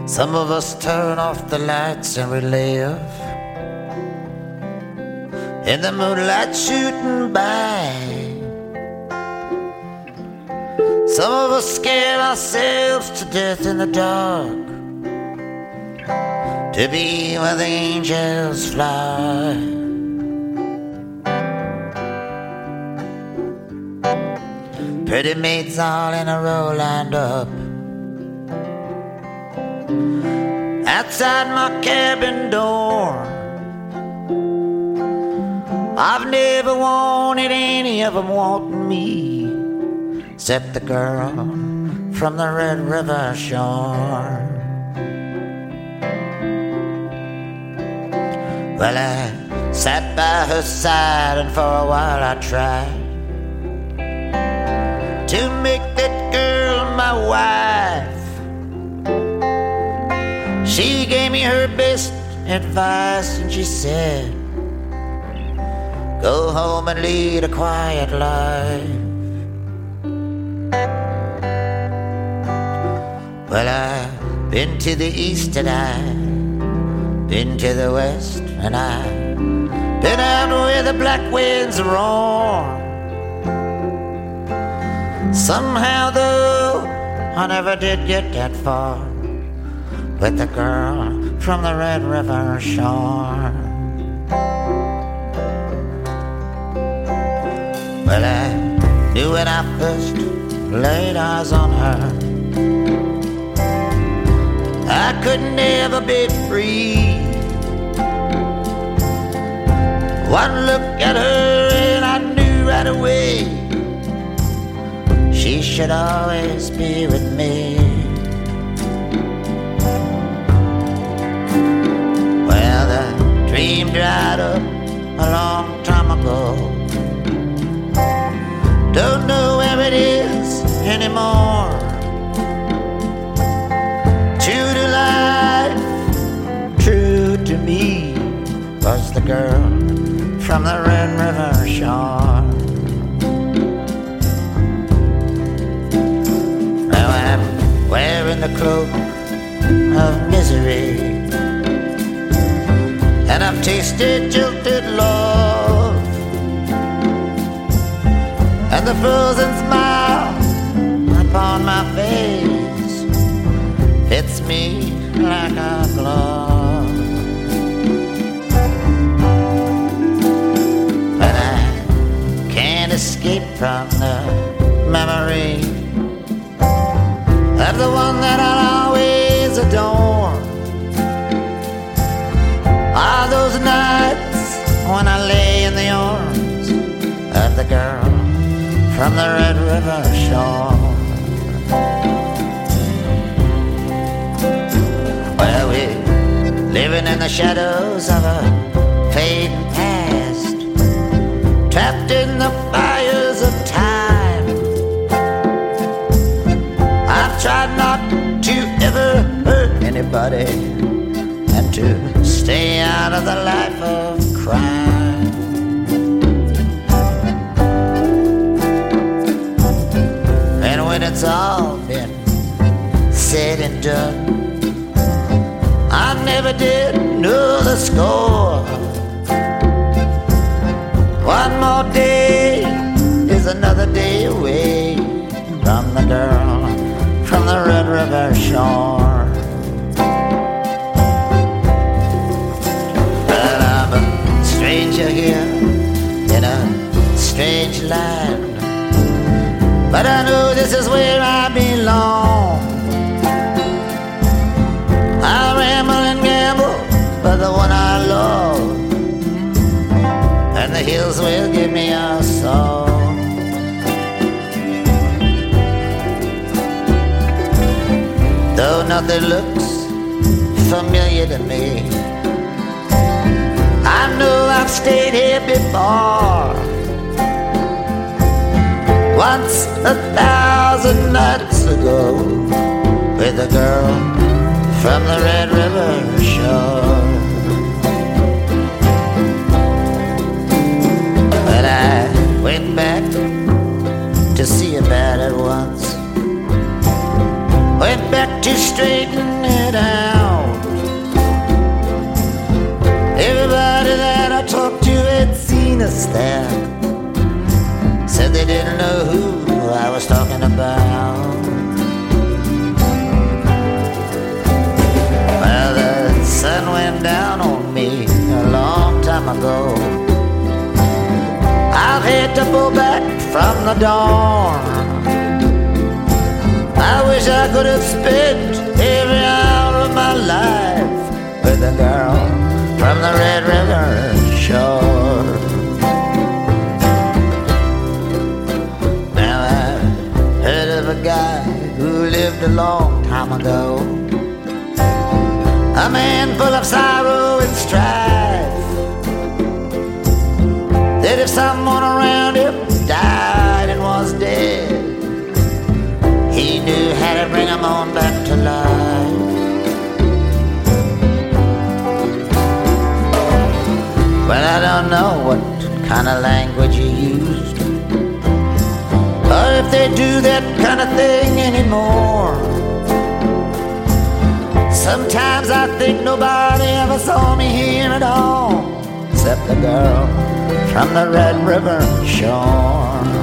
Some of us turn off the lights and we live in the moonlight shooting by. Some of us scare ourselves to death in the dark to be where the angels fly. Pretty maids all in a row lined up outside my cabin door. I've never wanted any of them wanting me, except the girl from the Red River shore. Well, I sat by her side and for a while I tried to make that girl my wife. She gave me her best advice and she said, go home and lead a quiet life. Well, I've been to the east and I've been to the west, and I've been out where the black winds roar. Somehow though, I never did get that far with the girl from the Red River shore. Well, I knew when I first laid eyes on her, I could never be free. One look at her and I knew right away she should always be with me. Well, the dream dried up a long time ago. Don't know where it is anymore. True to life, true to me, was the girl from the Red River shore. Now I'm wearing the cloak of misery, and I've tasted jilted love, and the frozen smile upon my face fits me like a glove. But I can't escape from the memory of the one that I'll always adore. All those nights when I lay in the arms of the girl from the Red River shore. Well, we're living in the shadows of a fading past, trapped in the fires of time. I've tried not to ever hurt anybody and to stay out of the life of crime. And when it's all been said and done, I never did know the score. One more day is another day away from the girl from the Red River shore. But I'm a stranger here in a strange land, but I know this is where I belong. I'll ramble and gamble for the one I love, and the hills will give me a song. Though nothing looks familiar to me, I know I've stayed here before. Once 1,000 nights ago, with a girl from the Red River shore. But I went back to see about it once, went back to straighten it out. witness there said they didn't know who I was talking about. Well, the sun went down on me a long time ago. I've had to pull back from the dawn. I wish I could have spent every hour of my life with a girl from the Red River shore. Now I've heard of a guy who lived a long time ago, a man full of sorrow and strife, that if someone around him died and was dead, he knew how to bring him on back to life. Well, I don't know what kind of language he used, or if they do that kind of thing anymore. Sometimes I think nobody ever saw me here at all, except the girl from the Red River shore.